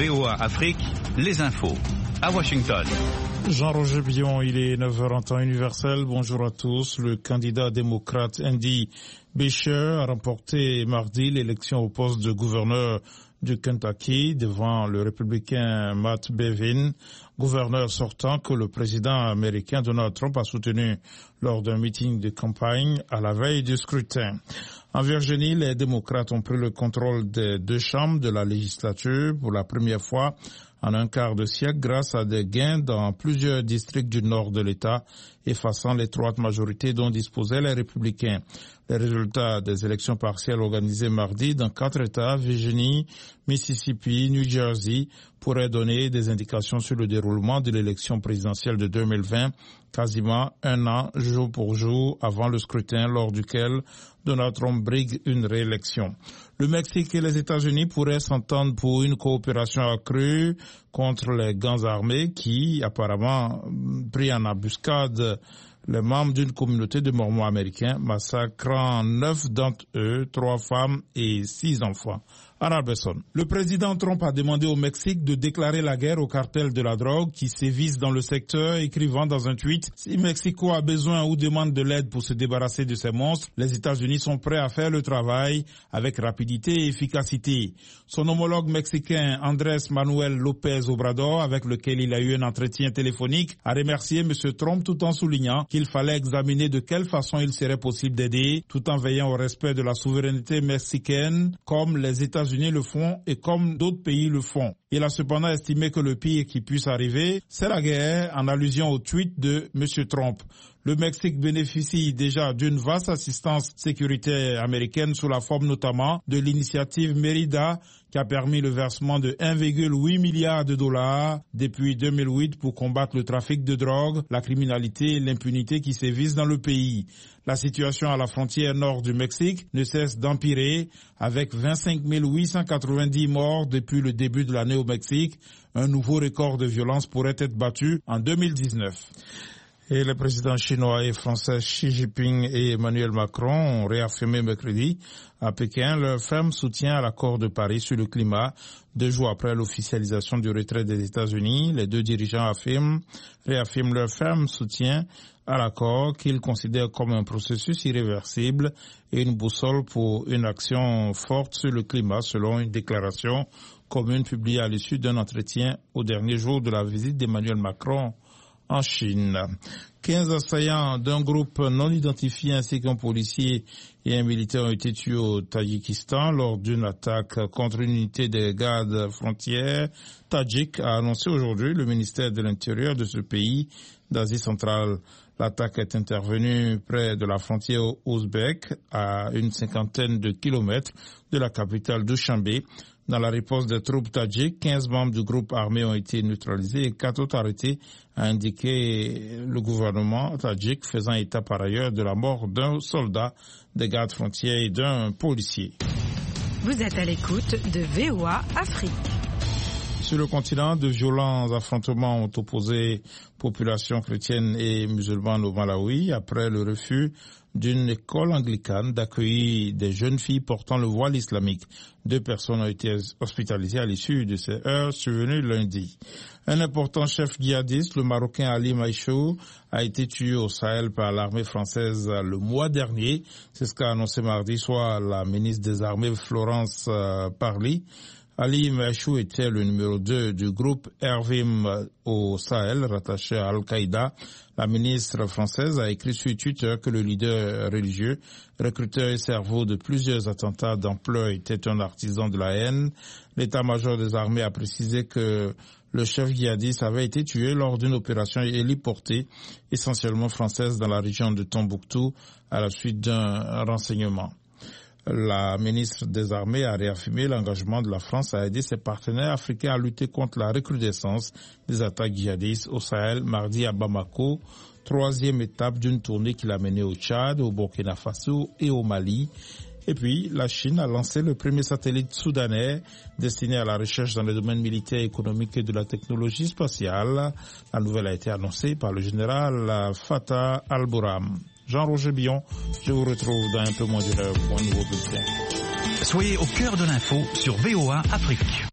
VOA Afrique, les infos. À Washington. Jean-Roger Billon, il est 9h en temps universel. Bonjour à tous. Le candidat démocrate Andy Beshear a remporté mardi l'élection au poste de gouverneur du Kentucky devant le républicain Matt Bevin, gouverneur sortant que le président américain Donald Trump a soutenu lors d'un meeting de campagne à la veille du scrutin. En Virginie, les démocrates ont pris le contrôle des deux chambres de la législature pour la première fois en un quart de siècle grâce à des gains dans plusieurs districts du nord de l'État, effaçant l'étroite majorité dont disposaient les républicains. Les résultats des élections partielles organisées mardi dans 4 États, Virginie, Mississippi, New Jersey, pourraient donner des indications sur le déroulement de l'élection présidentielle de 2020, quasiment un an, jour pour jour, avant le scrutin lors duquel Donald Trump brigue une réélection. Le Mexique et les États-Unis pourraient s'entendre pour une coopération accrue contre les gangs armés qui, apparemment, pris en embuscade les membres d'une communauté de Mormons américains, massacrant 9 d'entre eux, 3 femmes et 6 enfants. Anna Besson. Le président Trump a demandé au Mexique de déclarer la guerre aux cartels de la drogue qui sévissent dans le secteur, écrivant dans un tweet « Si Mexico a besoin ou demande de l'aide pour se débarrasser de ces monstres, les États-Unis sont prêts à faire le travail avec rapidité et efficacité. » Son homologue mexicain Andrés Manuel López Obrador, avec lequel il a eu un entretien téléphonique, a remercié M. Trump tout en soulignant qu'il fallait examiner de quelle façon il serait possible d'aider, tout en veillant au respect de la souveraineté mexicaine, comme les États-Unis le font et comme d'autres pays le font. Il a cependant estimé que le pire qui puisse arriver, c'est la guerre, en allusion au tweet de M. Trump. Le Mexique bénéficie déjà d'une vaste assistance sécuritaire américaine sous la forme notamment de l'initiative Mérida qui a permis le versement de 1,8 milliard de dollars depuis 2008 pour combattre le trafic de drogue, la criminalité et l'impunité qui sévissent dans le pays. La situation à la frontière nord du Mexique ne cesse d'empirer avec 25 890 morts depuis le début de l'année au Mexique. Un nouveau record de violence pourrait être battu en 2019. Et les présidents chinois et français Xi Jinping et Emmanuel Macron ont réaffirmé mercredi à Pékin leur ferme soutien à l'accord de Paris sur le climat. 2 jours après l'officialisation du retrait des États-Unis, les deux dirigeants réaffirment leur ferme soutien à l'accord qu'ils considèrent comme un processus irréversible et une boussole pour une action forte sur le climat, selon une déclaration commune publiée à l'issue d'un entretien au dernier jour de la visite d'Emmanuel Macron en Chine. 15 assaillants d'un groupe non identifié ainsi qu'un policier et un militaire ont été tués au Tadjikistan lors d'une attaque contre une unité des gardes frontières tadjiques, a annoncé aujourd'hui le ministère de l'Intérieur de ce pays d'Asie centrale. L'attaque est intervenue près de la frontière ouzbek, à une 50aine de kilomètres de la capitale Dushanbe. Dans la riposte des troupes tadjiques, 15 membres du groupe armé ont été neutralisés et 4 autres arrêtés, a indiqué le gouvernement tadjik, faisant état par ailleurs de la mort d'un soldat des gardes frontières et d'un policier. Vous êtes à l'écoute de VOA Afrique. Sur le continent, de violents affrontements ont opposé populations chrétiennes et musulmanes au Malawi après le refus d'une école anglicane d'accueillir des jeunes filles portant le voile islamique. 2 personnes ont été hospitalisées à l'issue de ces heures survenues lundi. Un important chef djihadiste, le Marocain Ali Maïchou, a été tué au Sahel par l'armée française le mois dernier. C'est ce qu'a annoncé mardi soir la ministre des Armées Florence Parly. Ali Maïchou était le numéro 2 du groupe Ervim au Sahel, rattaché à Al-Qaïda. La ministre française a écrit sur Twitter que le leader religieux, recruteur et cerveau de plusieurs attentats d'ampleur, était un artisan de la haine. L'état-major des armées a précisé que le chef djihadiste avait été tué lors d'une opération héliportée, essentiellement française, dans la région de Tombouctou, à la suite d'un renseignement. La ministre des Armées a réaffirmé l'engagement de la France à aider ses partenaires africains à lutter contre la recrudescence des attaques djihadistes au Sahel mardi à Bamako, 3e étape d'une tournée qu'il a menée au Tchad, au Burkina Faso et au Mali. Et puis, la Chine a lancé le premier satellite soudanais destiné à la recherche dans le domaine militaire, économique et de la technologie spatiale. La nouvelle a été annoncée par le général Fatah Al-Burhan. Jean-Roger Billon, je vous retrouve dans un peu moins d'une heure pour un nouveau bulletin. Soyez au cœur de l'info sur VOA Afrique.